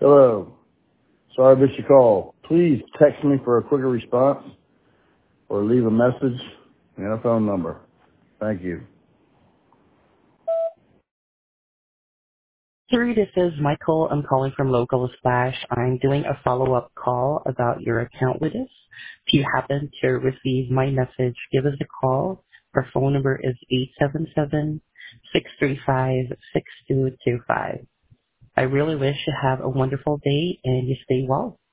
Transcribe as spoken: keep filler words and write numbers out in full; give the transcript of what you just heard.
Hello. Sorry I missed your call. Please text me for a quicker response or leave a message and a phone number. Thank you. Siri, this is Michael. I'm calling from Local Splash. I'm doing a follow-up call about your account with us. If you happen to receive my message, give us a call. Our phone number is eight seven seven, six three five, six two two five. I really wish you have a wonderful day and you stay well.